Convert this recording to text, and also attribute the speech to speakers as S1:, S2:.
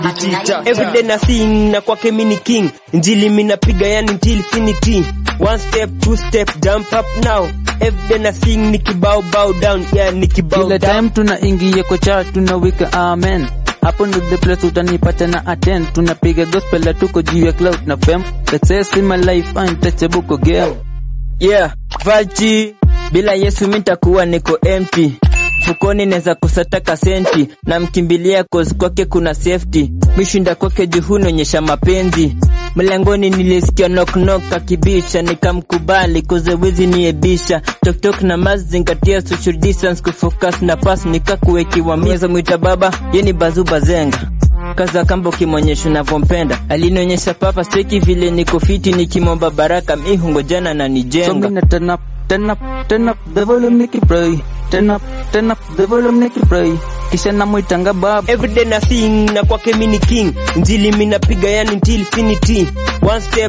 S1: Everyday na sing na kwake mini king. Njili minapiga yani until infinity. One step, two step, jump up now. Everyday na sing nikibao bow down. Yeah, nikibao down.
S2: Kila time tunaingia kwa chart tunawika amen. Hapo ndo the place utanipata na attend. Tunapiga gospel la tuko juu ya cloud na fame. Success in my life untouchable ko game.
S1: Yeah, Vachi. Bila Yesu mitakuwa niko empty. Fukoni neza kusataka senti. Na mkimbilia cause kwake kuna safety. Mishinda kwake juhuni onyesha mapenzi. Mlangoni nilisikia knock knock akibisha. Nikamkubali cause wezi niebisha. Tok tok na mazingatia social distance. Kufocus na pass nikakuwekiwa mweza mwita baba. Yeni bazu bazenga. Kaza kambo kimonyesho navyompenda. Alinionyesha papa steki vile niko fiti. Nikimomba baraka mihungo jana na nijenga.
S2: So mina turn up, the volume nikipray. Turn up, the volume nikipray. Kisha namuitanga baba.
S1: Everyday na sing na kwake mini king. Njili minapiga yani until infinity. One step,